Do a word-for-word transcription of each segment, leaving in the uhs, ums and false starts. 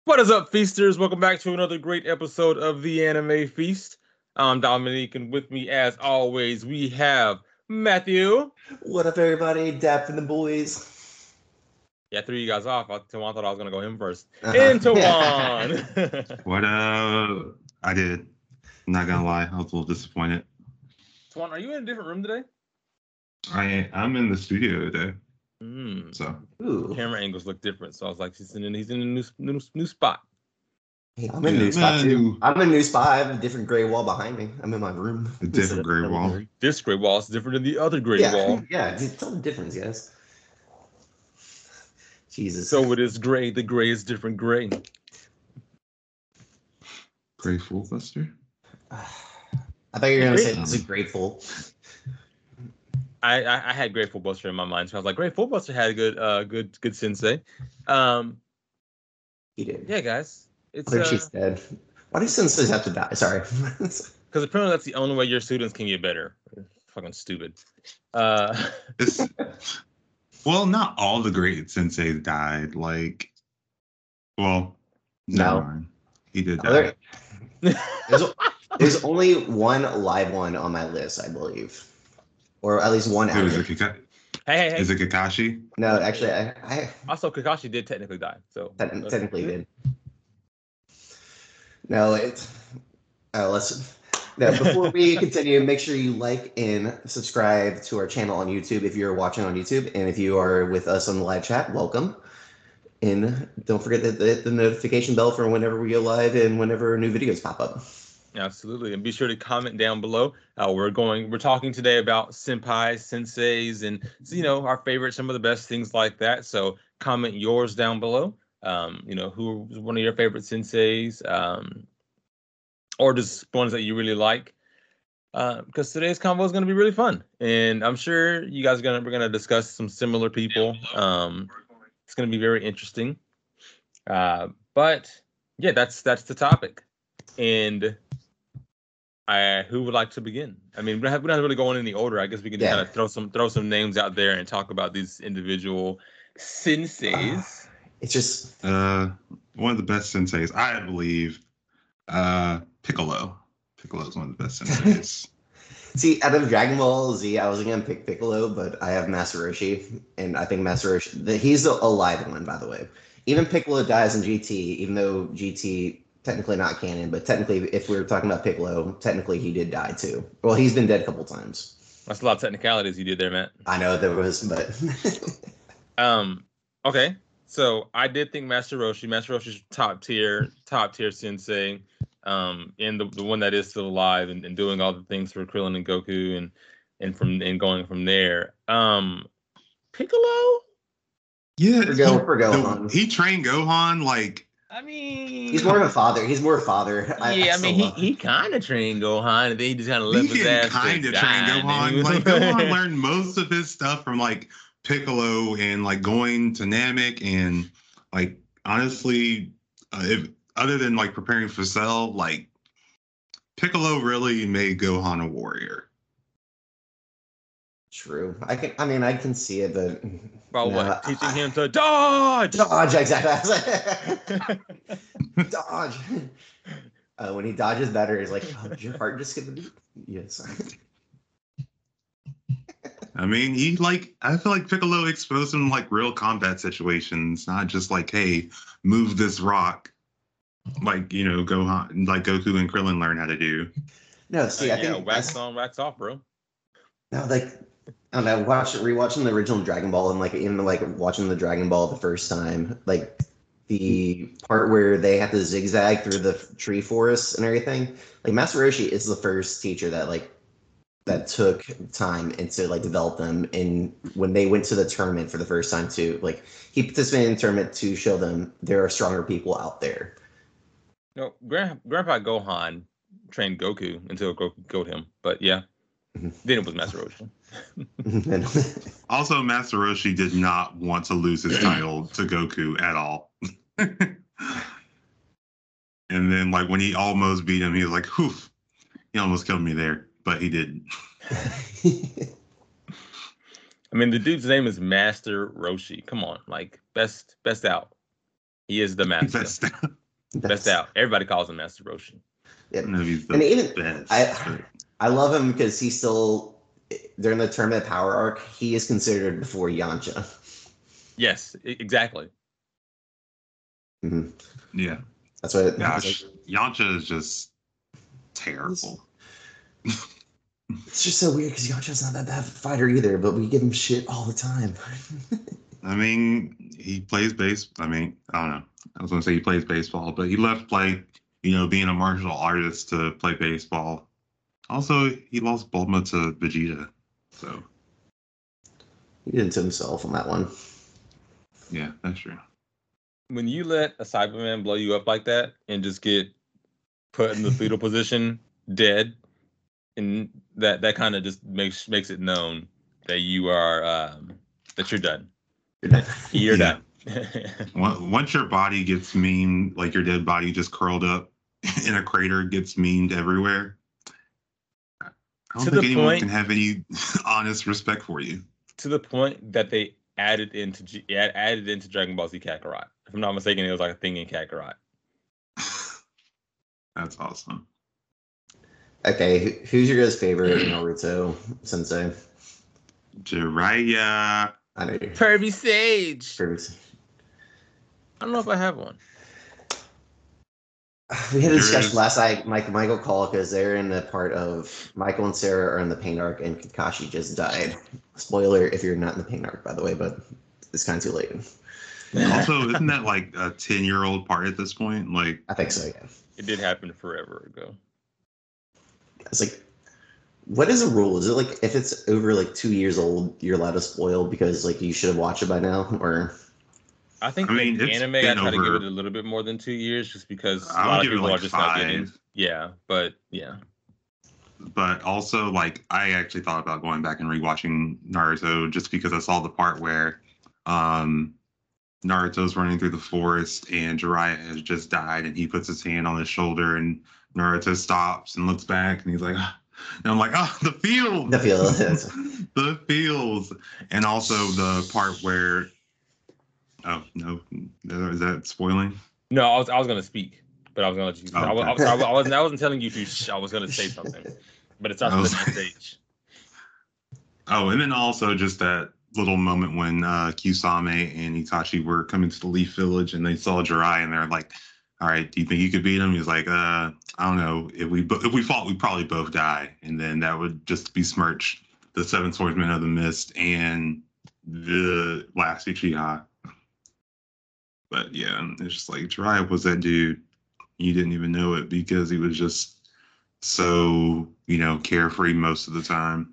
What is up, feasters? Welcome back to another great episode of the Anime Feast. I'm Dominique, and with me, as always, we have Matthew. What up, everybody? Dap and the boys. Yeah, I threw you guys off. I, Tawan thought I was going to go him first. Uh-huh. And Tawan. What up? I did. I'm not gonna lie, I was a little disappointed. Tawan, are you in a different room today? I I'm in the studio today, Mm. so Ooh. Camera angles look different, so I was like, he's in, he's in a new, new, new spot. Hey, I'm in a Yeah, new spot man, too. you- I'm in a new spot. I have a different gray wall behind me. I'm in my room. A different gray wall. This gray wall is different than the other gray yeah, wall. yeah. Tell the difference, guys. Jesus. So it is gray. The gray is different gray. Gray Full Buster. I thought you were gonna say this is grateful. I, I I had Grateful Buster in my mind, so I was like, Grateful Buster had a good uh good good sensei. Um, He did. yeah, guys, it's I think uh, she's dead. Why do senseis have to die? Sorry. because apparently that's the only way your students can get better. Fucking stupid. Uh, It's well, not all the great senseis died. Like, well, No. never mind. He did Oh, die. there- there's, there's only one live one on my list, I believe, or at least one. Who is it? active. Kaka- hey, hey, hey. Is it Kakashi? No, actually, I, I Also, Kakashi did technically die, so Te- technically did. No, it's. Uh, let's. No, before we continue, make sure you like and subscribe to our channel on YouTube if you're watching on YouTube, and if you are with us on the live chat, welcome. And don't forget to hit the notification bell for whenever we go live and whenever new videos pop up. Absolutely, and be sure to comment down below. Uh, we're going, we're talking today about senpais, senseis, and you know our favorite, some of the best things like that. So comment yours down below. Um, you know who was one of your favorite senseis, um, or just ones that you really like. Uh, because today's convo is going to be really fun, and I'm sure you guys are gonna we're gonna discuss some similar people. Um, it's going to be very interesting. Uh, but yeah, that's that's the topic, and. I, who would like to begin? I mean, we're not, we're not really going in any order. I guess we can Yeah. kind of throw some throw some names out there and talk about these individual senseis. It's just. Uh, one of the best senseis, I believe. Uh, Piccolo. Piccolo is one of the best senseis. See, out of Dragon Ball Z, I was gonna pick Piccolo, but I have Master Roshi, and I think Master Roshi, the, he's a, a live one, by the way. Even Piccolo dies in G T, even though G T technically not canon, but technically, if we were talking about Piccolo, technically he did die too. Well, he's been dead a couple times. That's a lot of technicalities you did there, Matt. I know there was, but Um, okay, so I did think Master Roshi. Master Roshi's top tier, top tier sensei. Um, and the, the one that is still alive and, and doing all the things for Krillin and Goku and and from and going from there. Um, Piccolo. Yeah, For Go- he- for Gohan. the- he trained Gohan like. I mean, he's more of a father. He's more a father. I, yeah, I, I mean, still he, love him. he kind of trained Gohan, and then he just kind of left He his ass didn't kind to of die, train and then Gohan. he was- Like Gohan learned most of his stuff from like Piccolo and like going to Namek and like honestly, uh, if other than like preparing for Cell, like Piccolo really made Gohan a warrior. True. I can. I mean, I can see it, but About no, what? Teaching I- him to dodge. dodge exactly. Dodge. Uh, when he dodges better, he's like, oh, "Did your heart just skip a beat?" Yes. I mean, he like I feel like Piccolo exposed him like real combat situations, not just like, hey, move this rock, like you know, Gohan, like Goku and Krillin learn how to do. No, see, I yeah, think wax that's, on, wax off, bro. no, like I don't know. Watch rewatching the original Dragon Ball and like even like watching the Dragon Ball the first time, like the part where they have to zigzag through the tree forests and everything. Like Master Roshi is the first teacher that like that took time and to like develop them. And when they went to the tournament for the first time too, like he participated in the tournament to show them there are stronger people out there. No, Grand, Grandpa Gohan trained Goku until Goku killed him. But yeah, Mhm. then it was Master Roshi. And- Also, Master Roshi did not want to lose his title to Goku at all. And then, like, when he almost beat him, he was like, whew, he almost killed me there, but he didn't. I mean, the dude's name is Master Roshi. Come on, like best best out. He is the master. Best out. Best out. Everybody calls him Master Roshi. Yeah. I don't know if he's the And even best. I, but- I love him because he's still during the tournament power arc. He is considered before Yamcha. Yes, e- exactly. hmm yeah. That's what. It, Gosh, Yamcha is just terrible. It's just so weird because Yamcha's not that bad of a fighter either, but we give him shit all the time. I mean, he plays base. I mean, I don't know. I was going to say he plays baseball, but he left like, you know, being a martial artist to play baseball. Also, he lost Bulma to Vegeta. So, He did it to himself on that one. yeah, that's true. When you let a Cyberman blow you up like that and just get put in the fetal position, dead, and that that kind of just makes makes it known that you are um, that you're done. You're done. You're Yeah. done. Once once your body gets memed, like your dead body just curled up in a crater, gets memed everywhere. I don't To think the anyone point- can have any honest respect for you. To the point that they added into G- add- added into Dragon Ball Z Kakarot. If I'm not mistaken, it was like a thing in Kakarot. That's awesome. Okay, who- who's your guys' favorite Naruto sensei? Jiraiya. I know your Pervy Sage. favorite. I don't know if I have one. We had a discussion There's- last night. Mike, Michael called because they're in the part of Michael and Sarah are in the pain arc, and Kakashi just died. Spoiler if you're not in the pain arc, by the way, but it's kind of too late. Also, isn't that like a ten-year-old part at this point? Like, I think so. Yeah. It did happen forever ago. It's like, what is the rule? Is it like if it's over like two years old, you're allowed to spoil because like you should have watched it by now, or I think I mean, in it's anime I been try to give over- it a little bit more than two years just because a I would lot of give it people like are just not getting. five. Yeah, but yeah. But also, like, I actually thought about going back and rewatching Naruto just because I saw the part where um, Naruto's running through the forest and Jiraiya has just died, and he puts his hand on his shoulder, and Naruto stops and looks back, and he's like, "Ah." And I'm like, oh, the field, the feel. the fields, and also the part where, oh no, is that spoiling? No, I was I was gonna speak, but I was gonna let you. Oh, I, was, I, okay. was, I wasn't I wasn't telling you to. Sh- I was gonna say something, but it's I not was the like- stage. Oh, and then also just that little moment when uh, Kusame and Itachi were coming to the Leaf Village and they saw Jiraiya and they're like, "All right, do you think you could beat him?" He's like, "Uh, I don't know. If we bo- if we fought, we'd probably both die, and then that would just besmirch the Seven Swordsmen of the Mist and the last Uchiha." But yeah, it's just like Jiraiya was that dude. You didn't even know it because he was just so, you know, carefree most of the time.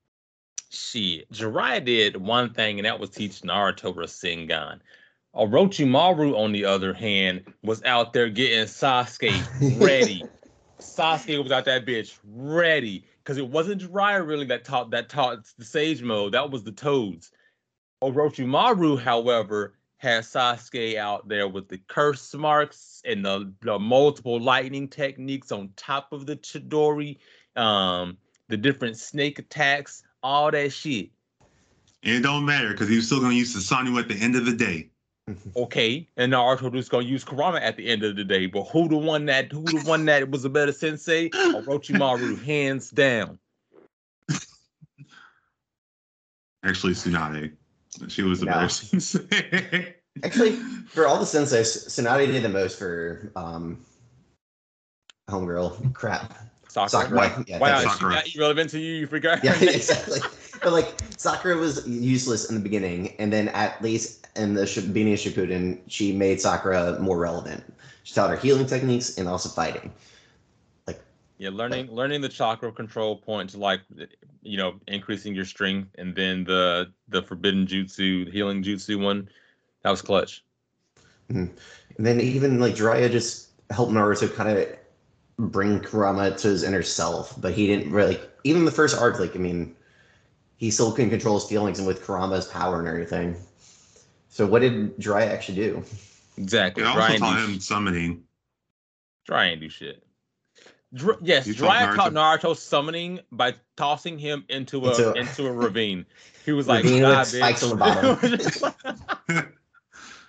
Shit, Jiraiya did one thing, and that was teach Naruto Rasengan. Orochimaru, on the other hand, was out there getting Sasuke ready. Sasuke was out that bitch ready because it wasn't Jiraiya really that taught that taught the Sage Mode. That was the Toads. Orochimaru, however, had Sasuke out there with the curse marks and the, the multiple lightning techniques on top of the Chidori, um, the different snake attacks, all that shit. And it don't matter because he was still gonna use Susanoo at the end of the day. Okay, and Naruto just gonna use Kurama at the end of the day. But who the one that who the one that was a better sensei? Orochimaru, hands down. Actually, Tsunade. She was the No. better sensei. Actually, for all the senseis, Tsunade did the most for um, homegirl. Crap. Sakura. Sakura. Why, Yeah, why thank not? you. She Sakura. got irrelevant to you. You forgot. her Yeah, name. exactly. But like Sakura was useless in the beginning, and then at least in the Sh- beginning of Shippuden, she made Sakura more relevant. She taught her healing techniques and also fighting. Yeah, learning learning the chakra control point to like you know increasing your strength, and then the the forbidden jutsu, the healing jutsu one, that was clutch. And then even like Jiraiya just helped Naruto kind of bring Kurama to his inner self, but he didn't really. Even the first arc, like I mean, he still couldn't control his feelings, and with Kurama's power and everything. So what did Jiraiya actually do? Exactly. It also Dry taught ain't do, him summoning. Dry ain't do shit. Dr- yes, You taught Jiraiya taught Naruto- Naruto summoning by tossing him into a Into- into a ravine. He was like, Ravine with "Nah, spikes bitch." on the bottom.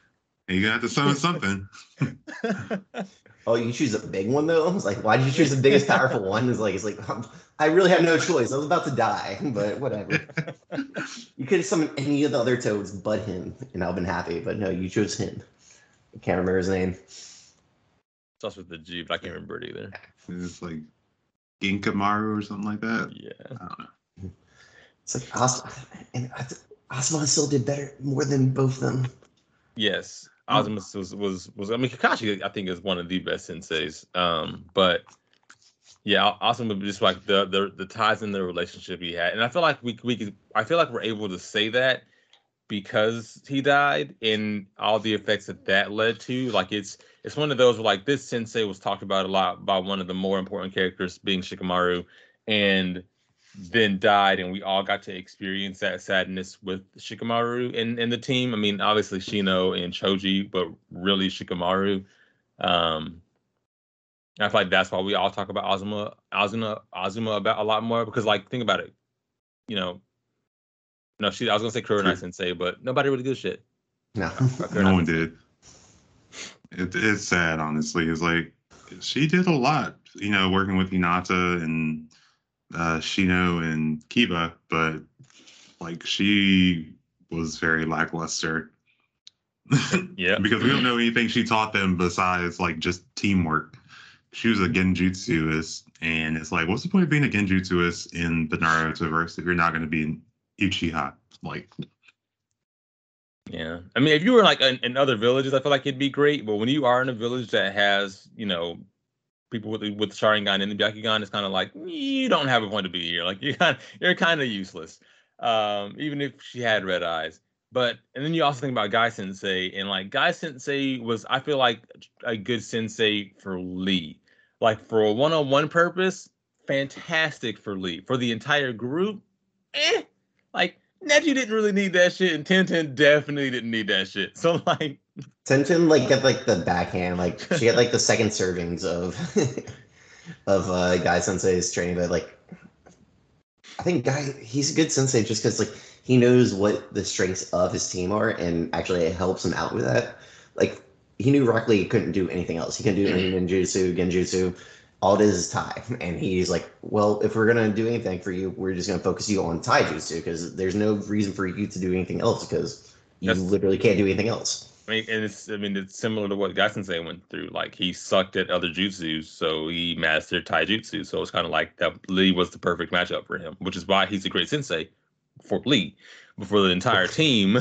you're gonna have to summon something. Oh, you choose a big one though? I was like, why did you choose the biggest powerful one? It's like it's like um, I really have no choice. I was about to die, but whatever. You could have summoned any of the other toads but him, and I've been happy. But no, you chose him. I can't remember his name. It's also with the G, but I can't remember it either. It's like Ginkamaru or something like that. Yeah. I don't know. It's like Asuma, and Asuma still did better, more than both of them. Yes. Ozimus was, was was I mean Kakashi I think is one of the best senseis. Um, but yeah, Asuma just like the, the the ties in the relationship he had, and I feel like we we could, I feel like we're able to say that because he died and all the effects that that led to. Like it's it's one of those where like this sensei was talked about a lot by one of the more important characters being Shikamaru, and then died, and we all got to experience that sadness with Shikamaru and, and the team. I mean, obviously Shino and Choji, but really Shikamaru. Um, I feel like that's why we all talk about Azuma, Azuma, Azuma about a lot more because, like, think about it. You know, no, she. I was gonna say Kurenai Sensei, but nobody really gives a shit. No, no one did. It, it's sad, honestly. It's like she did a lot, you know, working with Hinata and uh, Shino and Kiba, but like she was very lackluster. Yeah, because we don't know anything she taught them besides like just teamwork. She was a genjutsuist, and it's like, what's the point of being a genjutsuist in the Narutoverse if you're not going to be an Uchiha? Like, yeah. I mean, if you were like in, in other villages, I feel like it'd be great. But when you are in a village that has, you know, people with with Sharingan and the Byakugan, it's kind of like you don't have a point to be here. Like you kind, you're kind of useless. Um, even if she had red eyes. But and then you also think about Guy Sensei, and like Guy Sensei was, I feel like a good sensei for Lee. Like for a one-on-one purpose, fantastic for Lee. For the entire group, eh. Like Neji didn't really need that shit, and Tenten definitely didn't need that shit. So like Tenten like got like the backhand, like she had like the second servings of of uh Guy Sensei's training, but like I think Guy he's a good sensei just because like he knows what the strengths of his team are, and actually it helps him out with that. Like he knew Rock Lee couldn't do anything else. He couldn't do any ninjutsu, genjutsu. All it is is Tai, and he's like, well, if we're gonna do anything for you, we're just gonna focus you on taijutsu because there's no reason for you to do anything else because you That's, literally can't do anything else. I mean, and it's I mean it's similar to what Guy Sensei went through. Like he sucked at other jutsus, so he mastered taijutsu. So it's kind of like that. Lee was the perfect matchup for him, which is why he's a great sensei for Lee, but for the entire team.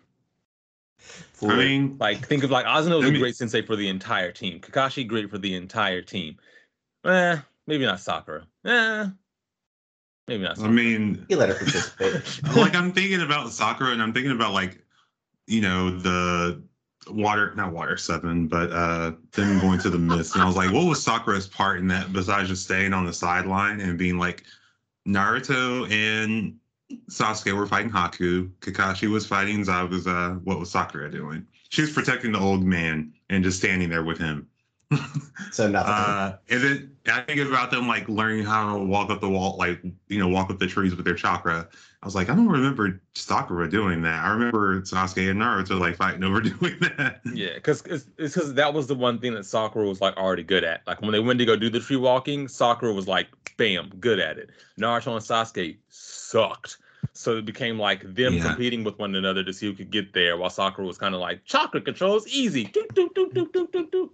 I mean, like think of like Asuna was a great sensei for the entire team. Kakashi great for the entire team. Eh, maybe not Sakura. Eh, maybe not Sakura. I mean, you let her participate. Like I'm thinking about Sakura, and I'm thinking about like, you know, the water, not water seven, but uh, them going to the mist, and I was like, what was Sakura's part in that besides just staying on the sideline and being like, Naruto and Sasuke were fighting Haku, Kakashi was fighting Zabuza. What was Sakura doing? She was protecting the old man and just standing there with him. So nothing. Uh, and then I think about them like learning how to walk up the wall, like, you know, walk up the trees with their chakra. I was like, I don't remember Sakura doing that. I remember Sasuke and Naruto like fighting over doing that. Yeah, because it's because that was the one thing that Sakura was like already good at. Like when they went to go do the tree walking, Sakura was like, bam, good at it. Naruto and Sasuke sucked. So it became like them yeah. competing with one another to see who could get there, while Sakura was kind of like, chakra controls easy. Do, do, do, do, do, do, do.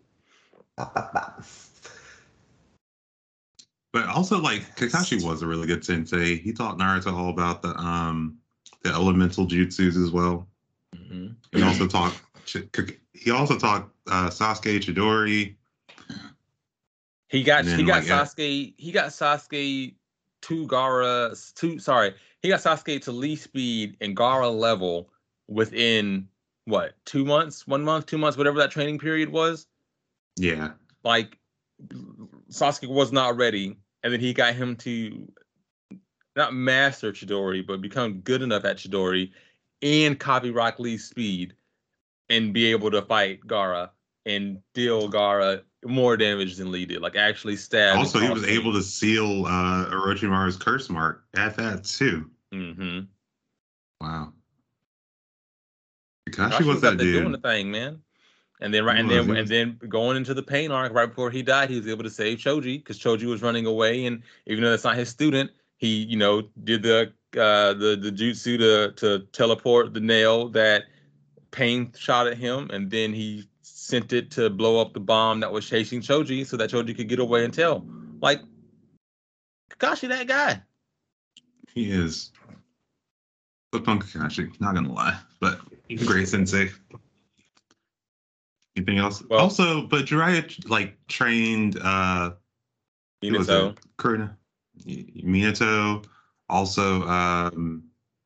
But also, like Kakashi was a really good sensei. He taught Naruto all about the um the elemental jutsus as well. Mm-hmm. He also taught he also taught uh, Sasuke Chidori. He got then, he got like, Sasuke he got Sasuke to Gaara to sorry he got Sasuke to Lee speed and Gaara level within what two months one month two months whatever that training period was. Yeah. Like, Sasuke was not ready, and then he got him to not master Chidori, but become good enough at Chidori and copy Rock Lee's speed and be able to fight Gaara and deal Gaara more damage than Lee did. Like, actually stab. Also, he was him. able to seal uh, Orochimaru's curse mark at that, too. Mm-hmm. Wow. Kakashi was that dude. Doing the thing, man. And then right, and He was, then he and was- then going into the pain arc right before he died, he was able to save Choji because Choji was running away, and even though that's not his student, he you know did the uh, the the jutsu to to teleport the nail that Pain shot at him, and then he sent it to blow up the bomb that was chasing Choji, so that Choji could get away and tell. Like Kakashi, that guy. he is. The punk Kakashi, not gonna lie, but he's a great sensei. Anything else? Well- also, but Jiraiya like trained uh who was Minato. it? Kurina, Minato, also um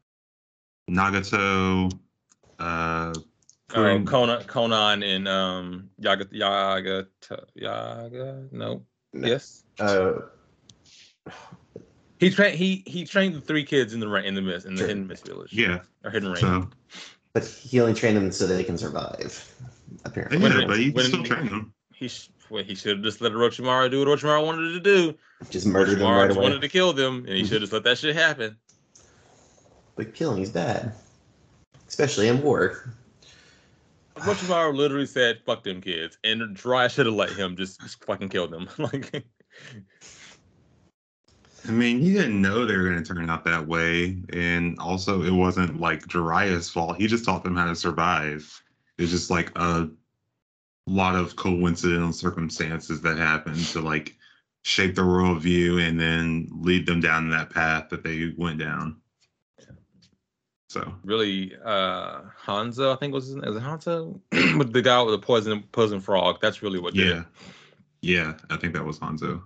Nagato, uh Oh, Kurin- Conan, Conan and um Yaga Yaga Yaga. No. No. Yes. Uh, He trained. He he trained the three kids in the ra- in the mist in the Sure. hidden mist village. yeah. Or hidden rain. So but he only trained them so they can survive. Apparently, yeah, When- but you can when- still train them. He sh- well, he should have just let Orochimaru do what Orochimaru wanted to do. just murdered them Orochimaru right just away. wanted to kill them, and he should have just let that shit happen. But killing is bad, especially in war. Orochimaru literally said, "Fuck them kids," and Dry should have let him just, just fucking kill them. Like, I mean, he didn't know they were going to turn out that way, and also it wasn't like Jiraiya's fault. He just taught them how to survive. It's just like a lot of coincidental circumstances that happened to like shape their worldview and then lead them down that path that they went down. So really, uh, Hanzo, I think was his name. Was it Hanzo? With the guy with the poison poison frog. That's really what did yeah, it. yeah, I think that was Hanzo.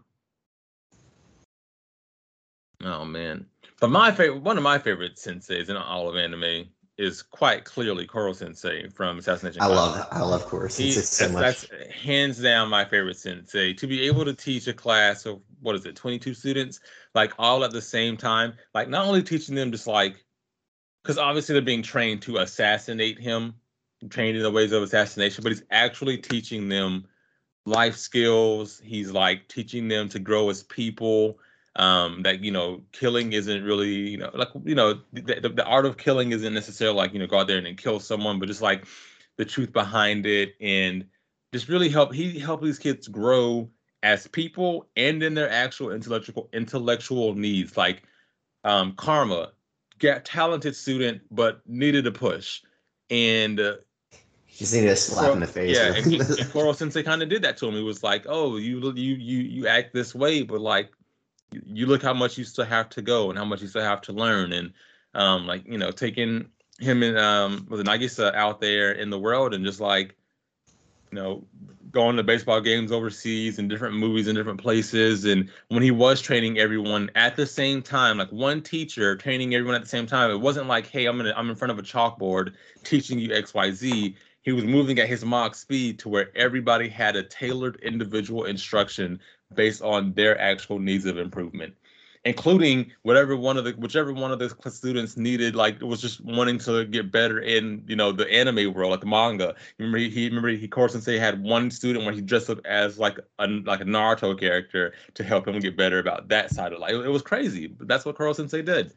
Oh man. But my favorite, one of my favorite senseis in all of anime is quite clearly Koro Sensei from Assassination I Classroom. love I love Chorus. He, It's so that's, much. that's hands down my favorite sensei. To be able to teach a class of what is it, twenty-two students, like all at the same time, like not only teaching them just like, because obviously they're being trained to assassinate him, trained in the ways of assassination, but he's actually teaching them life skills. He's like teaching them to grow as people. Um, that you know, killing isn't really, you know, like you know, the, the, the art of killing isn't necessarily like you know, go out there and then kill someone, but just like the truth behind it, and just really help. He helped these kids grow as people and in their actual intellectual intellectual needs. Like um, Karma, get talented student, but needed a push, and uh, You just need a slap in the face. yeah, and, and Koro Sensei kind of did that to him. He was like, "Oh, you you you you act this way, but like, you, you look how much you still have to go and how much you still have to learn." And um, like you know, taking him and um, with Nagisa out there in the world and just like, you know, going to baseball games overseas and different movies in different places. And when he was training everyone at the same time, like one teacher training everyone at the same time, it wasn't like, "Hey, I'm gonna I'm in front of a chalkboard teaching you X Y Z." He was moving at his Mach speed to where everybody had a tailored individual instruction based on their actual needs of improvement, including whatever one of the whichever one of the students needed, like was just wanting to get better in you know the anime world, like the manga. Remember he, he remember he Koro Sensei had one student where he dressed up as like a like a Naruto character to help him get better about that side of life. It, it was crazy, but that's what Koro Sensei did.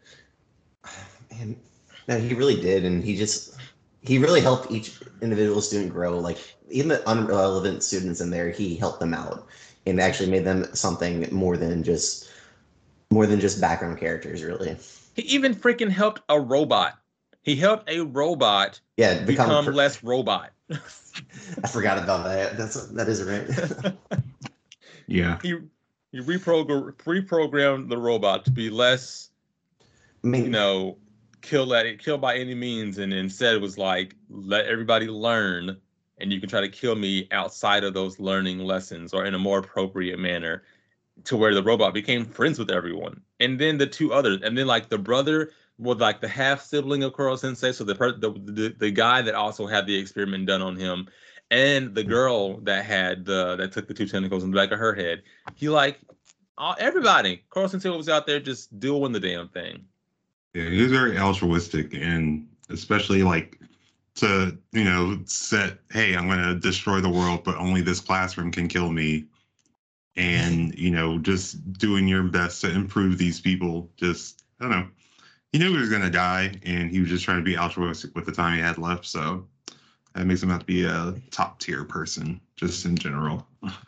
And no, he really did, and he just he really helped each individual student grow. Like even the unrelevant students in there, he helped them out and actually made them something more than just more than just background characters. Really, He even freaking helped a robot. He helped a robot yeah. become per- less robot. I forgot about that. That's that is right. Yeah, he he reprogram reprogrammed the robot to be less, I mean, you know, kill at it, kill by any means, and instead it was like let everybody learn, and you can try to kill me outside of those learning lessons or in a more appropriate manner, to where the robot became friends with everyone. And then the two others, and then like the brother was like the half sibling of Koro Sensei, so the, per- the the the guy that also had the experiment done on him, and the girl that had the that took the two tentacles in the back of her head. He like all, everybody. Koro Sensei was out there just doing the damn thing. yeah, he was very altruistic, and especially like to you know set, hey, I'm gonna destroy the world, but only this classroom can kill me, and you know just doing your best to improve these people. Just I don't know. He knew he was gonna die, and he was just trying to be altruistic with the time he had left. So That makes him have to be a top tier person, just in general.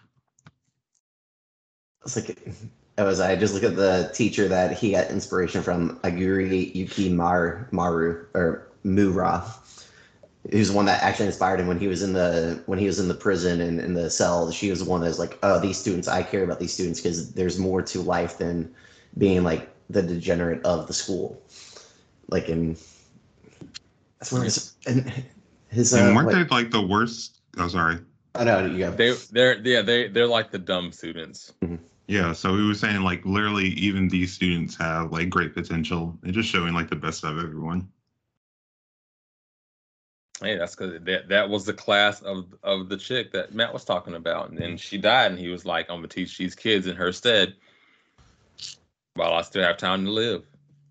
It's like it was. I just look at the teacher that he got inspiration from, Aguri Yuki Mar, Maru or Mura. Who's the one that actually inspired him when he was in the when he was in the prison and in the cell. She was the one that was like, oh, these students, I care about these students because there's more to life than being like the degenerate of the school. Like in that's where his and his And uh, weren't like, they like the worst? Oh, sorry. I know you go. They they're yeah they they're like the dumb students. Yeah, so we were saying like literally even these students have like great potential and just showing like the best of everyone. Hey, that's because that that was the class of of the chick that Matt was talking about, and then she died, and he was like, "I'm gonna teach these kids in her stead while I still have time to live."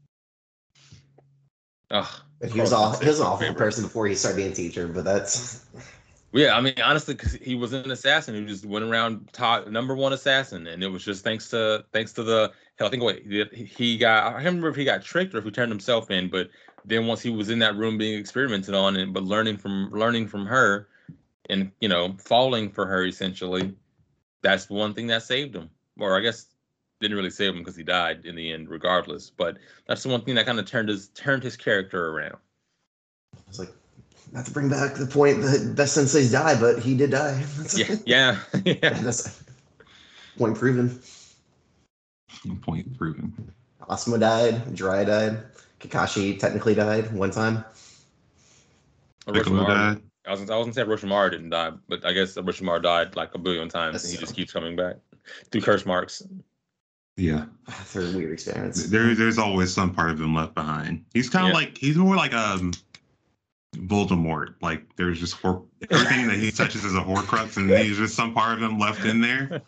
Oh, But he was all he was an awful person before he started being a teacher, but that's Yeah, I mean, honestly, because he was an assassin who just went around top number one assassin, and it was just thanks to thanks to the hell. I think wait, he, he got I can't remember if he got tricked or if he turned himself in, but then once he was in that room being experimented on, and but learning from learning from her, and you know falling for her essentially, that's the one thing that saved him. Or I guess didn't really save him because he died in the end, regardless. But that's the one thing that kind of turned his turned his character around. I was like, not to bring back the point that best senseis die, but he did die. Yeah, yeah, yeah. That's point proven. Point proven. Asuma died. Jiraiya died. Kakashi technically died one time. Piccolo died. I was I was gonna say Orochimaru didn't die, but I guess Orochimaru died like a billion times, and he just keeps coming back through curse marks. Yeah, through weird experiments. There, there's always some part of him left behind. He's kind of yeah. like he's more like um Voldemort. Like there's just hor- everything that he touches is a Horcrux, and there's just some part of him left in there.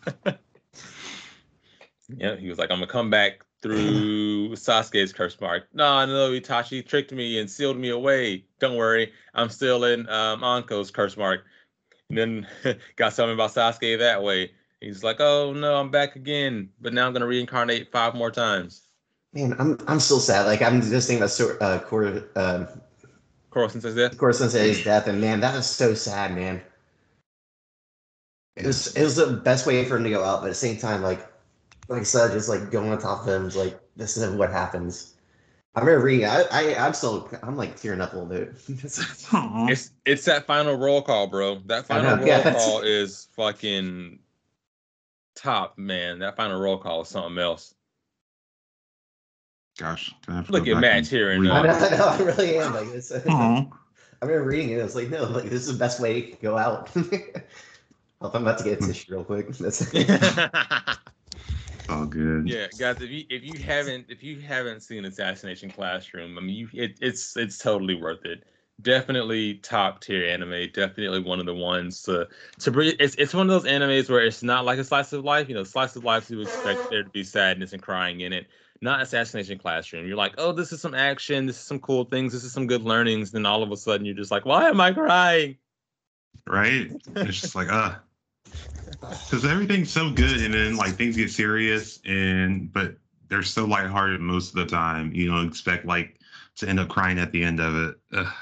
Yeah, he was like, I'm gonna come back through Sasuke's curse mark. No, no, Itachi tricked me and sealed me away. Don't worry, I'm still in um, Anko's curse mark. And then got something about Sasuke that way. He's like, oh no, I'm back again, but now I'm gonna reincarnate five more times. Man, I'm I'm still sad. Like I'm just thinking about uh, Koro, uh, Koro Sensei's death. Koro Sensei's death, and man, that was so sad, man. It was it was the best way for him to go out, but at the same time, like like I said, just like going on top of him, is like this is what happens. I remember reading. I, I I'm still I'm like tearing up a little bit. it's it's that final roll call, bro. That final roll yeah, call is fucking top, man. That final roll call is something else. Gosh, look at Matt here and uh, I, know, I know, I really am. Like this. I remember reading it. I was like, no, like this is the best way to go out. I'm about to get a tissue real quick. That's all good. Yeah, guys, if you if you haven't if you haven't seen Assassination Classroom, I mean, you it, it's it's totally worth it. Definitely top tier anime. Definitely one of the ones to to bring. It's it's one of those animes where it's not like a slice of life. You know, slice of life, you expect there to be sadness and crying in it. Not Assassination Classroom. You're like, oh, this is some action. This is some cool things. This is some good learnings. Then all of a sudden, you're just like, why am I crying? Right? It's just like, uh, because everything's so good, and then like things get serious, and but they're so lighthearted most of the time. You don't expect like to end up crying at the end of it. Ugh.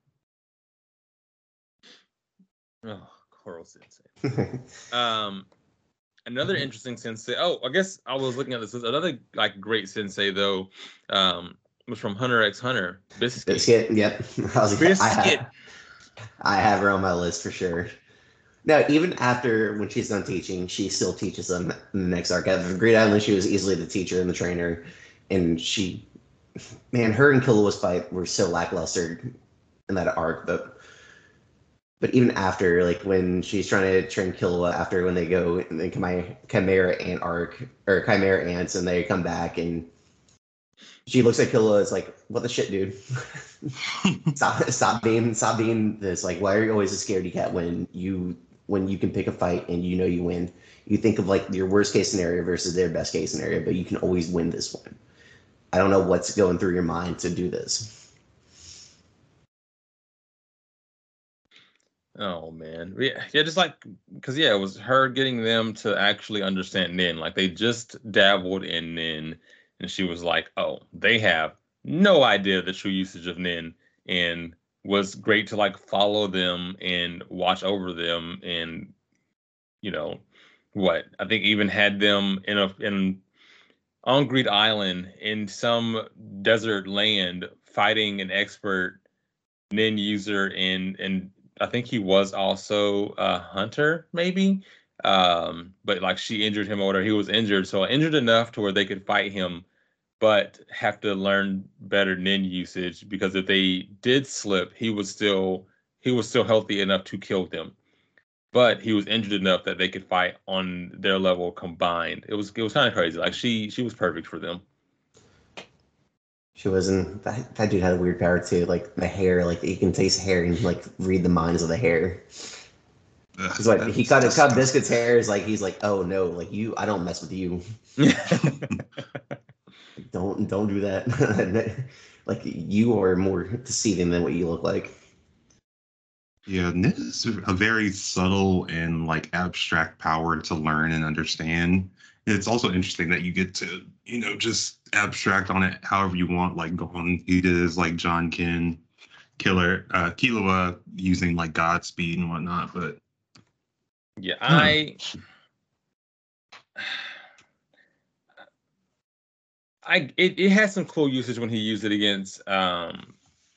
Oh, Koro Sensei. um. Another interesting sensei. Oh, I guess I was looking at this. Another like great sensei though um, was from Hunter x Hunter. Biscuit. Biscuit. Yep. I was like, I have, I have her on my list for sure. Now, even after when she's done teaching, she still teaches them in the next arc. At Great Island, she was easily the teacher and the trainer, and she, man, her and Killua's fight were so lackluster in that arc, but. But even after, like when she's trying to train Killua, after when they go and the Chimera, Chimera Ant arc or Chimera Ants, and they come back, and she looks at Killua, is like, "What the shit, dude? stop, stop being, stop being this. Like, why are you always a scaredy cat when you when you can pick a fight and you know you win? You think of like your worst case scenario versus their best case scenario, but you can always win this one. I don't know what's going through your mind to do this." Oh man, yeah, yeah, just like because yeah, it was her getting them to actually understand Nin. Like they just dabbled in Nin, and she was like, "Oh, they have no idea the true usage of Nin." And was great to like follow them and watch over them, and you know what, I think even had them in a in on Greed Island in some desert land fighting an expert nin user, and and I think he was also a hunter maybe, um but like she injured him or whatever, he was injured, so injured enough to where they could fight him, but have to learn better nin usage, because if they did slip, he was still he was still healthy enough to kill them, but he was injured enough that they could fight on their level combined. It was it was kind of crazy. Like she she was perfect for them. She wasn't that, that dude had a weird power too, like the hair, like he can taste hair and like read the minds of the hair. He's like he cut cut Biscuit's hair, is like he's like, oh no, like you, I don't mess with you. don't don't do that. Like you are more deceiving than what you look like. Yeah, Nin is a very subtle and like abstract power to learn and understand. It's also interesting that you get to, you know, just abstract on it however you want. Like Gon, he does like John Ken, Killer, uh, Killua using like Godspeed and whatnot. But yeah, I, I, it, it has some cool usage when he used it against, um,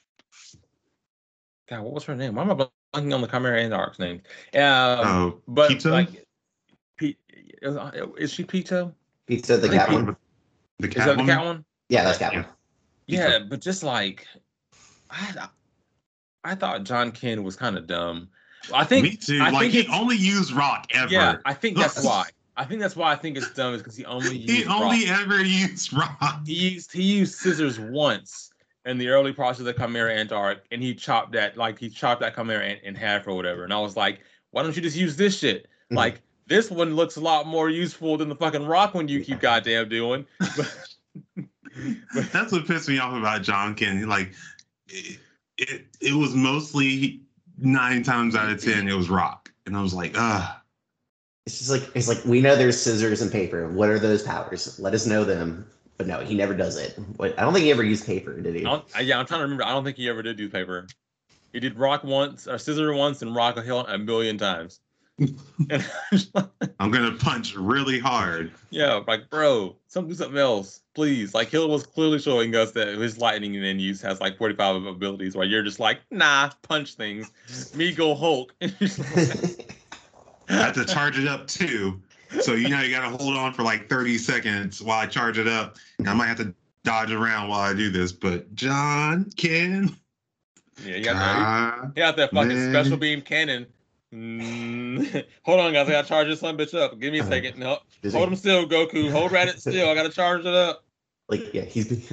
God, what was her name? Why am I blanking on the Chimera and Arc's name? Um, oh, but Pito? like, P, is she Pito? Pizza the cat one. The Is cat that the one? cat one? Yeah, that's cat Yeah. one. Yeah, but just like, I, I thought John Ken was kind of dumb. I think Me too. I like think he only used rock ever. Yeah, I think that's why. I think that's why I think it's dumb, is because he only used he only rock. ever used rock. He used he used scissors once in the early parts of the Chimera Ant arc, and he chopped that like he chopped that Chimera Ant in half or whatever. And I was like, why don't you just use this shit? Mm-hmm. Like this one looks a lot more useful than the fucking rock one you keep goddamn doing. That's what pissed me off about John Ken. Like it, it, it was mostly nine times out of ten it was rock, and I was like, ah. It's just like it's like we know there's scissors and paper. What are those powers? Let us know them. But no, he never does it. But I don't think he ever used paper, did he? I don't, yeah, I'm trying to remember. I don't think he ever did do paper. He did rock once, or scissor once, and rock a hill a million times. And I'm gonna punch really hard. Yeah, like bro, some do something else, please. Like Hill was clearly showing us that his lightning and use has like forty-five abilities, while you're just like, nah, punch things. Me go Hulk. I have to charge it up too. So you know you gotta hold on for like thirty seconds while I charge it up. And I might have to dodge around while I do this, but John Ken. Yeah, you got that. He got that fucking man. Special beam cannon. Mm. Hold on, guys. I gotta charge this son bitch up. Give me a second. No, hold him still, Goku. Hold Raditz still. I gotta charge it up. Like, yeah, he's been.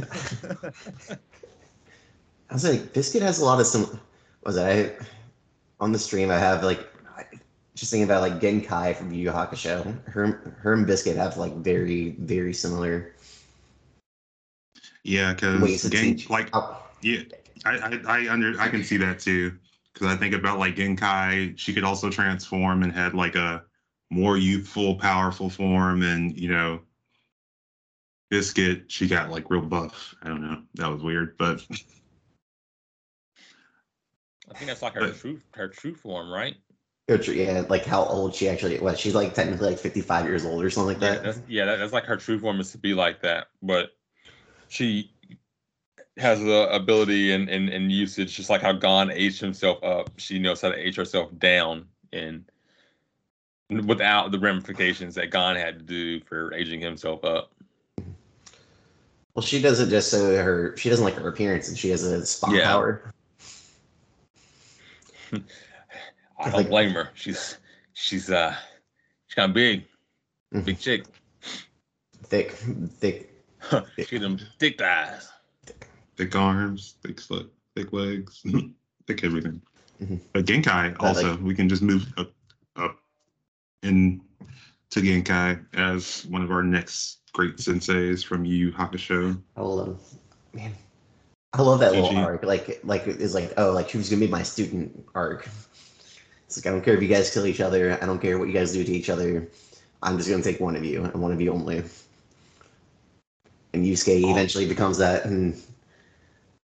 I was like, Biscuit has a lot of some. Was I on the stream? I have like just thinking about like Genkai from Yu Yu Hakusho. Her, her and Biscuit have like very, very similar. Yeah, because Gen like oh. yeah, I, I I under I can see that too. Because I think about like Genkai, she could also transform and had like a more youthful, powerful form, and you know, Biscuit, she got like real buff. I don't know, that was weird, but I think that's like her but, true her true form, right? Yeah, like how old she actually was. She's like technically like fifty-five years old or something like yeah, that. That's, yeah, that, that's like her true form is to be like that, but she has the ability and, and, and usage, just like how Gon aged himself up. She knows how to age herself down, and without the ramifications that Gon had to do for aging himself up. Well, she does it just so her she doesn't like her appearance, and she has a spawn yeah. power. I don't like, blame her. She's she's uh she's kind of big, mm-hmm. big chick, thick, thick. She them thick thighs. Thick arms, thick foot, thick legs, thick everything. Mm-hmm. But Genkai also, like, we can just move up, up in to Genkai as one of our next great senseis from Yu Yu Hakusho. I love, man, I love that G G. Little arc. Like, like it's like, oh, like who's gonna be my student arc? It's like I don't care if you guys kill each other. I don't care what you guys do to each other. I'm just gonna take one of you and one of you only. And Yusuke oh. eventually becomes that, and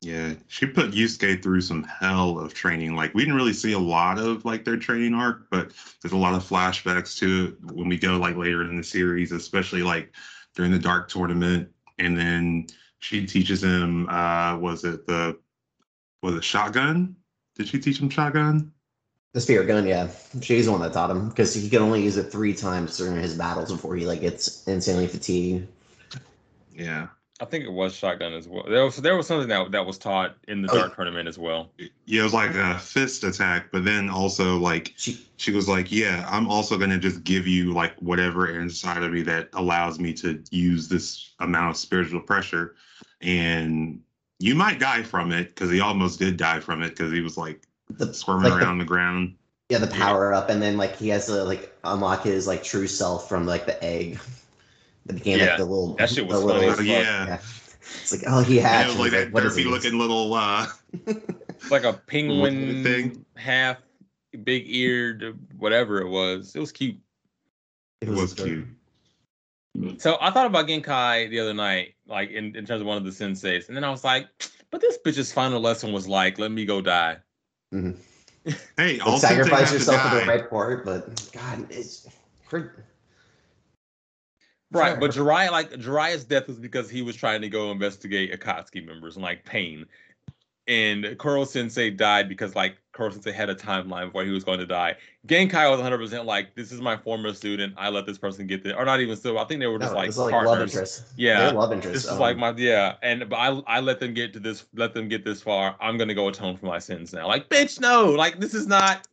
Yeah, she put Yusuke through some hell of training. Like we didn't really see a lot of like their training arc, but there's a lot of flashbacks to it when we go like later in the series, especially like during the Dark Tournament. And then she teaches him uh was it the was it shotgun? Did she teach him shotgun? The spear gun, yeah. She's the one that taught him because he can only use it three times during his battles before he like gets insanely fatigued. Yeah. I think it was shotgun as well. There was there was something that that was taught in the Oh, Dark Tournament as well. Yeah, it was like a fist attack, but then also like She she was like, "Yeah, I'm also gonna just give you like whatever inside of me that allows me to use this amount of spiritual pressure, and you might die from it because he almost did die from it because he was like the squirming like around the the ground." yeah the Yeah. power up, and then like he has to like unlock his like true self from like the egg that became Yeah, like the little that shit was the funny little as fuck. Yeah, yeah. It's like oh he and it hatched. was and like he's that what is derpy this? looking little uh It's like a thing. penguin, half big eared, whatever it was. It was cute. It was cute. So I thought about Genkai the other night, like in, in terms of one of the senseis, and then I was like, but this bitch's final lesson was like, let me go die. Mhm. Hey, Like all sensei sacrifice have to yourself for the die. right part, but God, it's her. Right, her- but Jiraiya, like Jiraiya's death was because he was trying to go investigate Akatsuki members and like Pain. And Kuro Sensei died because like Kuro Sensei had a timeline before he was going to die. Genkai was one hundred percent like, this is my former student. I let this person get there. Or not even still. I think they were just No, like it's like love partners. interest. Yeah. They're love interest. This is um, like my yeah. And but I I let them get to this, let them get this far. I'm gonna go atone for my sins now. Like, bitch, no, like this is not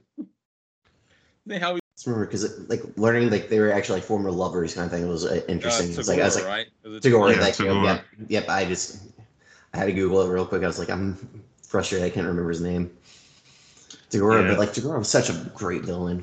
how we just remember because like learning like they were actually like former lovers kind of thing was uh, uh, interesting. It's Tagore, like I was like right? Is it Tagore, Yeah, that Tagore. yep, yep. I just I had to Google it real quick. I was like I'm frustrated. I can't remember his name. Tagore, Yeah. but like Tagore was such a great villain.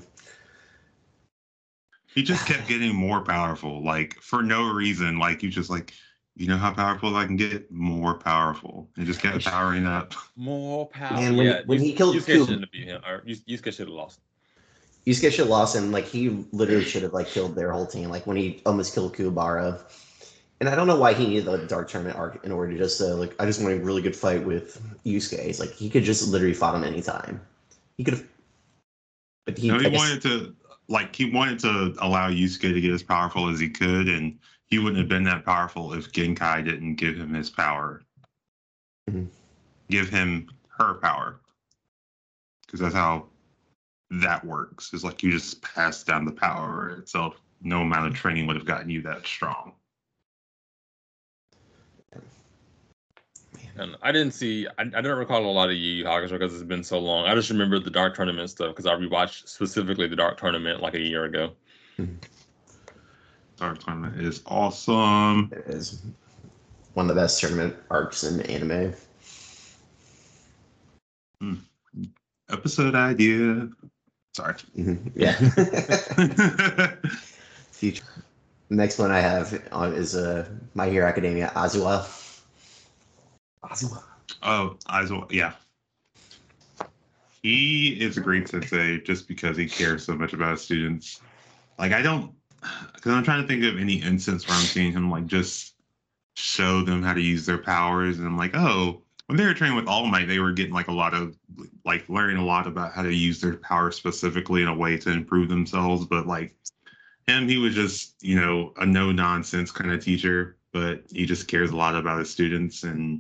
He just kept getting more powerful, like for no reason. Like you just like, you know how powerful I can get? More powerful. And just kept powering up. more power? Man, when yeah, when Yus- he killed Yusuke Kub, shouldn't have beat him, or Yus- Yusuke should have lost. Yusuke should have lost, and like he literally should have like killed their whole team. Like when he almost killed Kuwabara. And I don't know why he needed the Dark Tournament arc in order to just uh, like I just want a really good fight with Yusuke. It's like he could just literally fought him anytime. He could have, but he. No, he I guess, wanted to like he wanted to allow Yusuke to get as powerful as he could, and he wouldn't have been that powerful if Genkai didn't give him his power. Mhm. Give him her power. Because that's how that works. It's like you just pass down the power itself. No amount of training would have gotten you that strong. And I didn't see, I, I don't recall a lot of Yu Yu Hakusho because it's been so long. I just remember the Dark Tournament stuff because I rewatched specifically the Dark Tournament like a year ago. Dark Tournament is awesome. it is one of the best tournament arcs in anime. Hmm. Episode idea. Sorry. Mhm, yeah. Future. Next one I have on is uh, My Hero Academia Azua. Azua. Oh, Aizo, yeah. He is a great sensei just because he cares so much about his students. Like I don't, because I'm trying to think of any instance where I'm seeing him like just show them how to use their powers, and I'm like, oh, when they were training with All Might, they were getting like a lot of like learning a lot about how to use their power specifically in a way to improve themselves. But like him, he was just you know a no nonsense kind of teacher, but he just cares a lot about his students and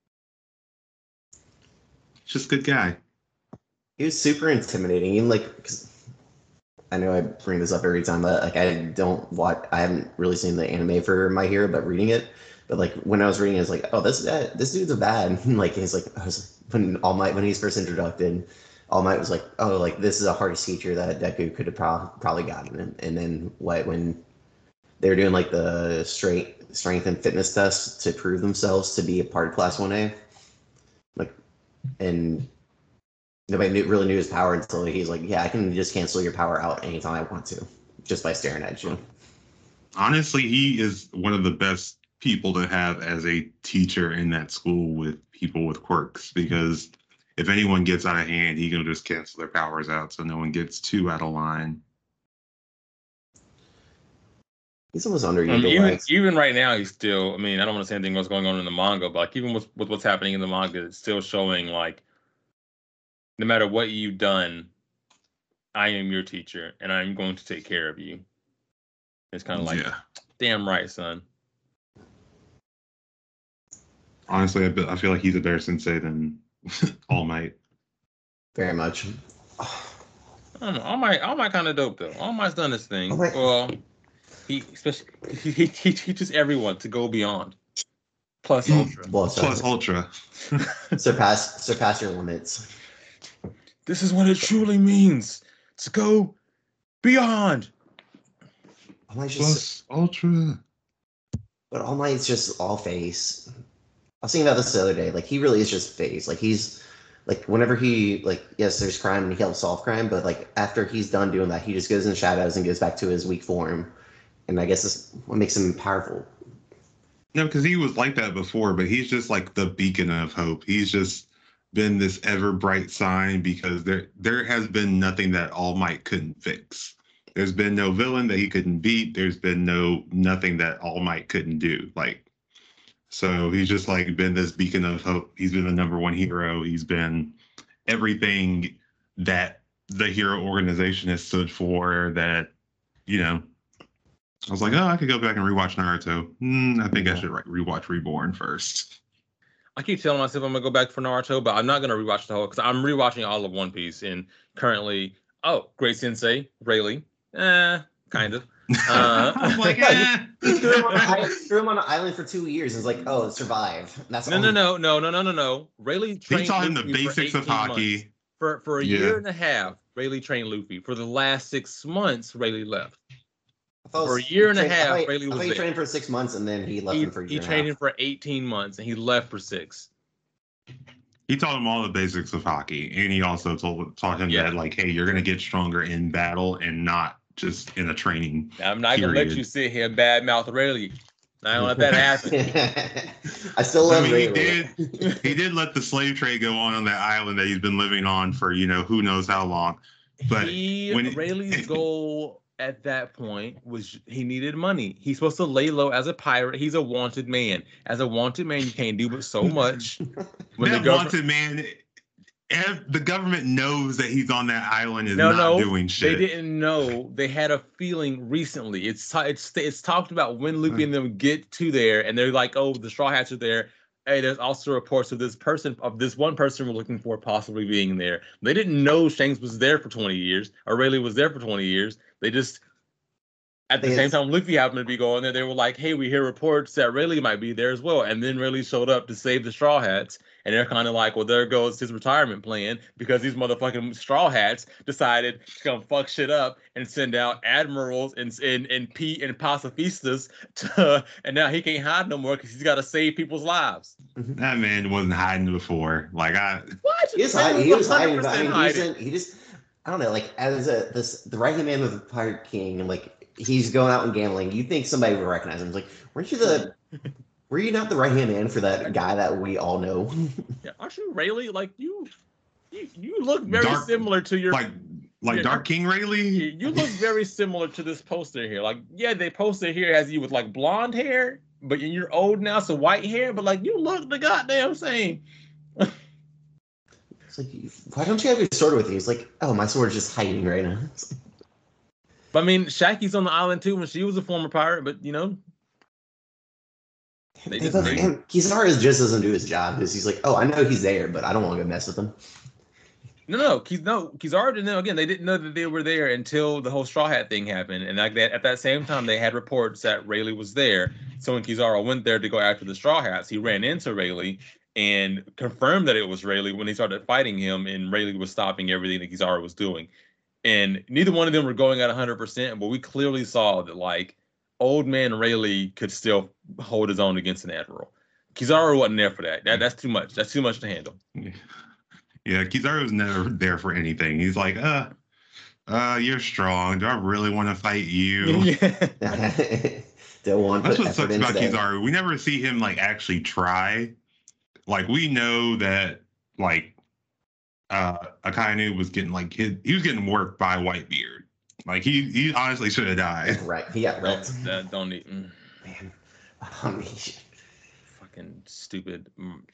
just a good guy. He was super intimidating. Even like, because I know I bring this up every time, but like I don't watch. I haven't really seen the anime for My Hero, but reading it. But like when I was reading, it, I was like, oh, this guy, this dude's a bad. like he's like, I was when All Might when he's first introduced, All Might was like, oh, like this is the hardest teacher that Deku could have pro- probably gotten. And, and then what when they were doing like the straight strength and fitness tests to prove themselves to be a part of Class One A, like and nobody knew, really knew his power until he's like, yeah, I can just cancel your power out anytime I want to, just by staring at you. Honestly, he is one of the best people to have as a teacher in that school with people with quirks because if anyone gets out of hand, he can just cancel their powers out so no one gets too out of line. He's almost under Um, Eagle even Legs. even right now, he's still. I mean, I don't want to say anything what's going on in the manga, but like even with, with what's happening in the manga, it's still showing like no matter what you've done, I am your teacher, and I'm going to take care of you. It's kind of like, yeah. damn right, son. Honestly, I, be- I feel like he's a better sensei than All Might. Very much. I don't know. All Might, All Might kind of dope though. All Might's done his thing. All Might- Well, he especially he, he, he teaches everyone to go beyond. Plus ultra. Well, sorry. Plus Ultra. surpass surpass your limits. This is what it truly means to go beyond. All Might's just, Plus Ultra. but All Might's just all face. I was thinking about this the other day. Like he really is just face. Like he's like whenever he like yes, there's crime and he helps solve crime, but like after he's done doing that, he just goes in the shadows and goes back to his weak form. And I guess that's what makes him powerful. No, because he was like that before, but he's just like the beacon of hope. He's just been this ever bright sign because there there has been nothing that All Might couldn't fix. There's been no villain that he couldn't beat. There's been no nothing that All Might couldn't do. Like, so he's just like been this beacon of hope. He's been the number one hero. He's been everything that the hero organization has stood for. That, you know, I was like, oh, I could go back and rewatch Naruto. Mm, I think I should re- rewatch Reborn first. I keep telling myself I'm gonna go back for Naruto, but I'm not gonna rewatch the whole because I'm rewatching all of One Piece and currently, oh, Great Sensei, Rayleigh, eh, kind of. Uh, I was like, eh. He threw him, on an island, threw him on an island for two years and was like, oh, it survived. That's no, all. no, no, no, no, no, no, no. Rayleigh He trained taught him the Luffy for basics of eighteen hockey. months. For for a Yeah. year and a half, Rayleigh trained Luffy. For the last six months, Rayleigh left. I thought it For was- a year and a he trained- half, I thought, Rayleigh I was thought he there. trained for six months and then he left He, him for a he year trained and a him for eighteen months and he left for six. He taught him all the basics of hockey, and he also told taught him Yeah. that like, hey, you're gonna get stronger in battle and not just in a training. I'm not gonna let Period. you sit here and badmouth Rayleigh. I don't let that happen. half. I still love I mean, he Rayleigh. He did let the slave trade go on on that island that he's been living on for you know who knows how long. But he when it- Rayleigh's goal at that point was he needed money. He's supposed to lay low as a pirate. He's a wanted man. As a wanted man, you can't do but so much. When that the government, wanted man, ev- the government knows that he's on that island is no, not no, doing shit. they didn't know. They had a feeling recently. It's ta- it's it's talked about when Luffy and them get to there, and they're like, "Oh, the Straw Hats are there." Hey, there's also reports of this person, of this one person we're looking for possibly being there. They didn't know Shanks was there for twenty years, or Rayleigh was there for twenty years. They just, at the They- same time Luffy happened to be going there, they were like, hey, we hear reports that Rayleigh might be there as well. And then Rayleigh showed up to save the Straw Hats. And they're kind of like, well, there goes his retirement plan because these motherfucking Straw Hats decided to come fuck shit up and send out admirals and and and Pete and pacifistas to, and now he can't hide no more because he's got to save people's lives. That man wasn't hiding before. Like I, What? He was hiding. He was hiding. But I mean, he, hiding. wasn't, he just, I don't know, like as a this the right hand man of the Pirate King, and like he's going out and gambling. You think somebody would recognize him? It's like, weren't you the, were you not the right hand man for that guy that we all know? Yeah, aren't you Rayleigh? Like you, you, you look very Dark- similar to your. like like Yeah. Dark King Rayleigh. You you look very similar to this poster here. Like, yeah, they posted here as you with like blonde hair, but you're old now, so white hair. But like, you look the goddamn same. It's like, why don't you have your sword with you? He's like, oh, my sword's just hiding right now. But I mean, Shaki's on the island too, and she was a former pirate. But you know, They They just both- made- and Kizaru just doesn't do his job because he's like, oh, I know he's there, but I don't want to go mess with him. no, no, Kiz, no, Kizaru didn't know. Again, they didn't know that they were there until the whole Straw Hat thing happened, and like that, at that same time, they had reports that Rayleigh was there. So when Kizaru went there to go after the Straw Hats, he ran into Rayleigh and confirmed that it was Rayleigh when he started fighting him, and Rayleigh was stopping everything that Kizaru was doing. And neither one of them were going at one hundred percent, but we clearly saw that like old man Rayleigh could still hold his own against an admiral. Kizaru wasn't there for that. That that's too much. That's too much to handle. Yeah, Kizaru was never there for anything. He's like, uh, uh, you're strong. Do I really want to fight you? Yeah. Don't want to That's put what effort sucks into about that. Kizaru. We never see him like actually try. Like we know that like uh Akainu was getting like his, he was getting worked by Whitebeard. Like he he honestly should have died. Right. He got Don't wrecked. that don't need mm, Man. Um, he- fucking stupid. Mm.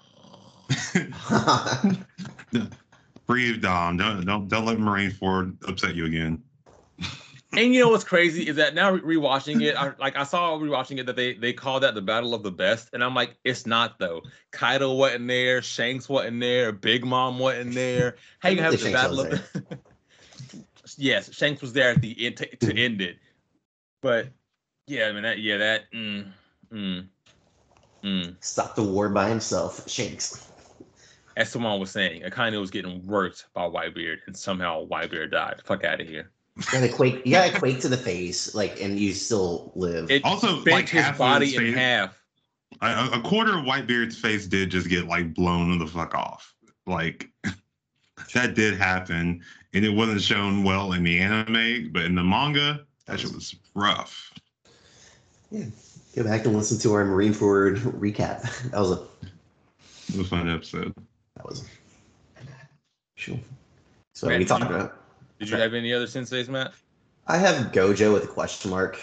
Breathe, Dom. Don't don't don't let Marineford upset you again. And you know what's crazy is that now re- rewatching it, I, like I saw rewatching it that they they called that the battle of the best, and I'm like, it's not though. Kaido wasn't there, Shanks wasn't there, Big Mom wasn't there. How you gonna have the Shanks battle was of? The... Yes, Shanks was there at the end to, to end it, but yeah, I mean that yeah that mm, mm, mm. Stopped the war by himself. Shanks. As someone was saying, Akainu was getting worked by Whitebeard, and somehow Whitebeard died. Fuck out of here. You gotta quake. You gotta quake to the face, like, and you still live. It Also, bent like, his half of body his in face- half. A, a quarter of Whitebeard's face did just get like blown the fuck off. Like that did happen, and it wasn't shown well in the anime, but in the manga, that shit was rough. Yeah. Go back and listen to our Marineford recap. That was a. It was a fun episode. That was. A, sure. So Matt, we talked did you- about. Did you have any other senseis, Matt? I have Gojo with a question mark.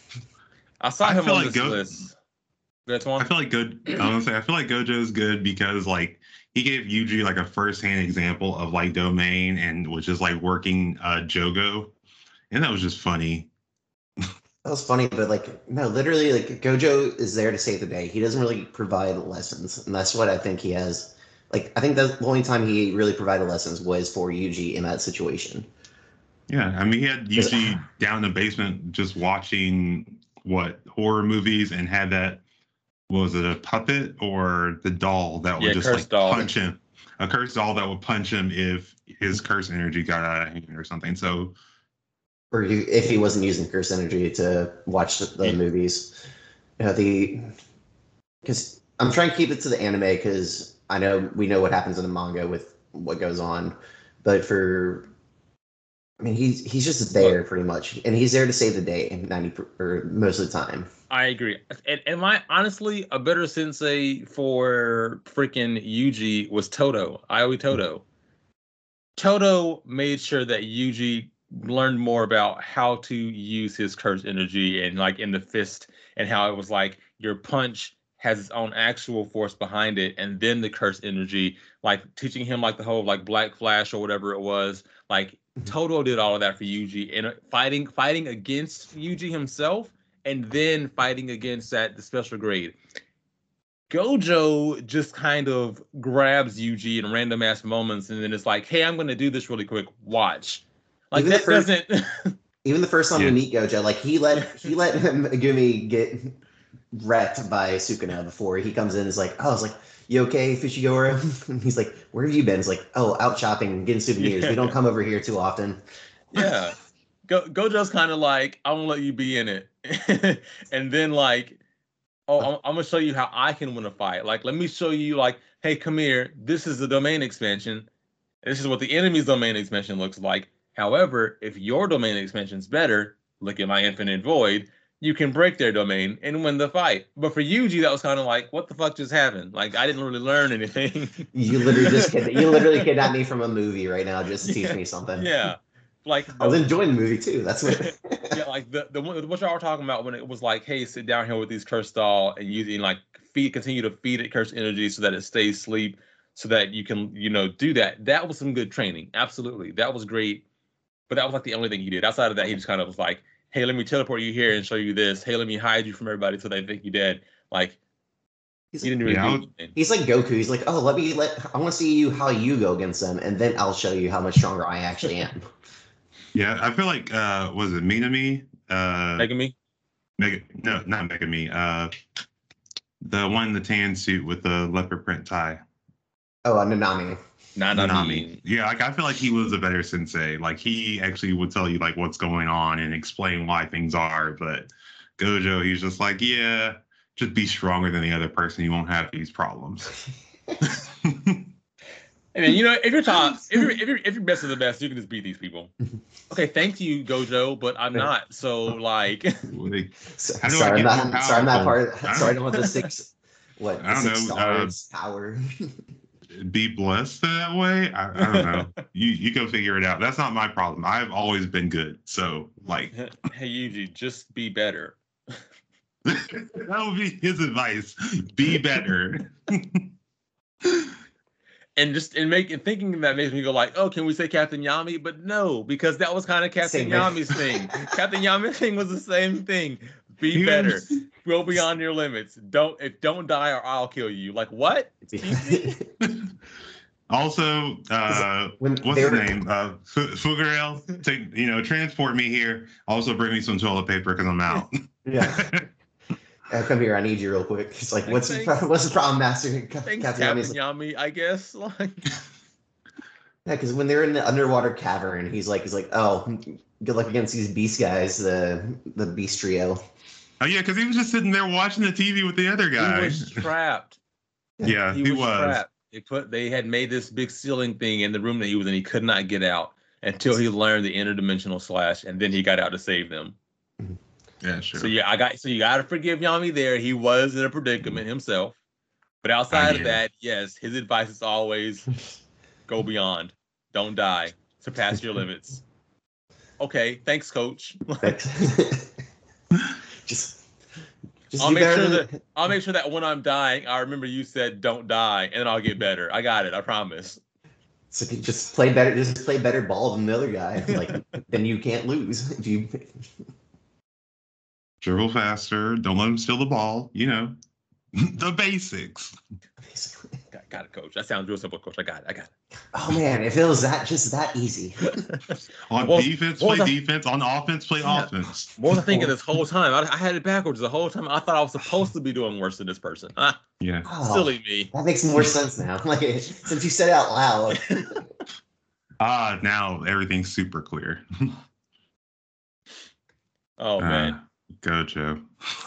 I saw I him feel on like this Go- list. That's one. I feel like good. I was gonna say I feel like Gojo's good because like he gave Yuji like a first-hand example of like domain and was just like working uh Jogo, and that was just funny. That was funny, but like no, literally, like Gojo is there to save the day. He doesn't really provide lessons, and that's what I think he has. Like I think the only time he really provided lessons was for Yuji in that situation. Yeah, I mean he had Yuji down in the basement just watching what horror movies and had that. Was it a puppet or the doll that would Yeah, just cursed like doll. punch him? A cursed doll that would punch him if his curse energy got out of hand or something. So, Or you, if he wasn't using curse energy to watch the, the Yeah. movies, you know the because I'm trying to keep it to the anime because I know we know what happens in the manga with what goes on, but for I mean he's he's just there pretty much, and he's there to save the day ninety per, or most of the time. I agree. And am I honestly a better sensei for freaking Yuji was Toto, Aoi Toto. Toto made sure that Yuji learned more about how to use his curse energy and like in the fist and how it was like your punch has its own actual force behind it and then the curse energy, like teaching him like the whole like Black Flash or whatever it was. Like Toto did all of that for Yuji and fighting fighting against Yuji himself and then fighting against that the special grade. Gojo just kind of grabs Yuji in random ass moments and then it's like, hey, I'm going to do this really quick. Watch. Like Even the that first- doesn't. Even the first time Yeah. we meet Gojo, like he let he let him Megumi get wrecked by Sukuna before he comes in. And is like, oh, I was like, you okay, Fushiguro? And he's like, where have you been? He's like, oh, out shopping, getting souvenirs. Yeah. We don't come over here too often. Yeah. Go, Gojo's kind of like, I won't let you be in it. And then like, oh, I'm, I'm gonna show you how I can win a fight. Like, let me show you like, hey, come here. This is the domain expansion. This is what the enemy's domain expansion looks like. However, if your domain expansion's better, look at my infinite void, you can break their domain and win the fight. But for Yuji, that was kind of like, what the fuck just happened? Like, I didn't really learn anything. You literally just kid, you literally kidnapped me from a movie right now just to teach Yeah. me something. Yeah. Like, I was the- enjoying the movie too. That's what. yeah, like the, the one- what y'all were talking about when it was like, hey, sit down here with these cursed doll and using like feed, continue to feed it cursed energy so that it stays asleep, so that you can, you know, do that. That was some good training. Absolutely, that was great. But that was like the only thing he did. Outside of that, he just kind of was like, hey, let me teleport you here and show you this. Hey, let me hide you from everybody so they think you're dead. Like, He's he like, didn't really Yeah, I do would- anything. he's like Goku. He's like, oh, let me let. I want to see you how you go against them, and then I'll show you how much stronger I actually am. yeah, I feel like uh, was it Minami? Uh, Making me? Mega, no, not Megami. Uh, the one in the tan suit with the leopard print tie. Oh, uh, Nanami. Nah, not Nanami. me. Yeah, like I feel like he was a better sensei. Like he actually would tell you like what's going on and explain why things are. But Gojo, he's just like, yeah, just be stronger than the other person. You won't have these problems. I mean, you know, if you're top, if you're if you're if you're best of the best, you can just beat these people. Okay, thank you, Gojo, but I'm not. So like, Like, So- How do I sorry, I'm get not. more sorry, I'm not powerful? part. I don't- Sorry, I don't want the six. What? I The don't six know, stars power. be blessed that way. I, I don't know. you you go figure it out. That's not my problem. I've always been good. So like, Hey Yuji, just be better. that would be his advice. Be better. And just and make and thinking that makes me go like, oh, can we say Captain Yami? But no, because that was kind of Captain Same Yami's thing. Captain Yami's thing was the same thing. Be He better. was- Go beyond your limits. Don't if don't die or I'll kill you. Like what? Also, uh, When what's they his were- name? Uh, F- Fuggerel. Take you know, transport me here. Also, bring me some toilet paper because I'm out. Yeah. Uh, come here, I need you real quick. It's like, what's the, Thanks. pro- what's the problem, Master? Ca- Thanks, Captain Captain Yami's like, Yami, I guess. Like yeah, because when they're in the underwater cavern, he's like, he's like, oh, good luck against these beast guys, the the beast trio. Oh yeah, because he was just sitting there watching the T V with the other guy. he was trapped. yeah, He, he, was, was. trapped. They put they had made this big ceiling thing in the room that he was in. He could not get out until he learned the interdimensional slash, and then he got out to save them. Yeah, sure. So yeah, I got so you gotta forgive Yami there. He was in a predicament himself. But outside Uh, of yeah. that, yes, his advice is always go beyond. Don't die. Surpass your limits. Okay, thanks, coach. just, just I'll do make better sure than- that I'll make sure that when I'm dying, I remember you said don't die, and then I'll get better. I got it, I promise. So you just play better. Just play better ball than the other guy. Like then you can't lose if you. Dribble faster. Don't let him steal the ball. You know, the basics. Got, got it, coach. That sounds real simple, coach. I got it. I got it. Oh man, if it was that just that easy. On Well, defense, well, play the- defense. On offense, play Yeah. offense. What was I thinking this whole time? I, I had it backwards the whole time. I thought I was supposed to be doing worse than this person. Ah, Yeah. Oh, silly me. That makes more sense now. Like since you said it out loud. Ah, now everything's super clear. Oh man. Uh, go Joe.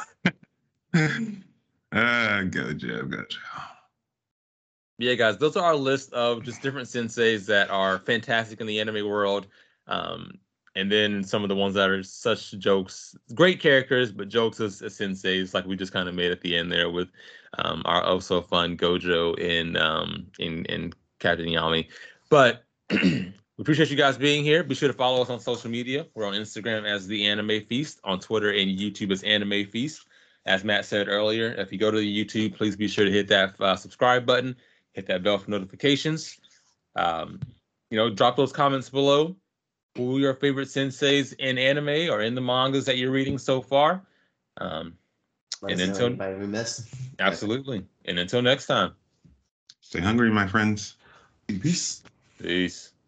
uh, go Joe. Go Joe. Yeah, guys, those are our list of just different senseis that are fantastic in the anime world. Um, and then some of the ones that are such jokes, great characters, but jokes as, as senseis, like we just kind of made at the end there with um, our oh so fun Gojo in um, in in Captain Yami. But we appreciate you guys being here. Be sure to follow us on social media. We're on Instagram as The Anime Feast, on Twitter and YouTube as Anime Feast. As Matt said earlier, if you go to the YouTube, please be sure to hit that uh, subscribe button, hit that bell for notifications. Um, you know, drop those comments below. Who are your favorite senseis in anime or in the mangas that you're reading so far? Um, Let And us know until- anybody we missed. absolutely. And until next time, Stay hungry, my friends. Peace. peace.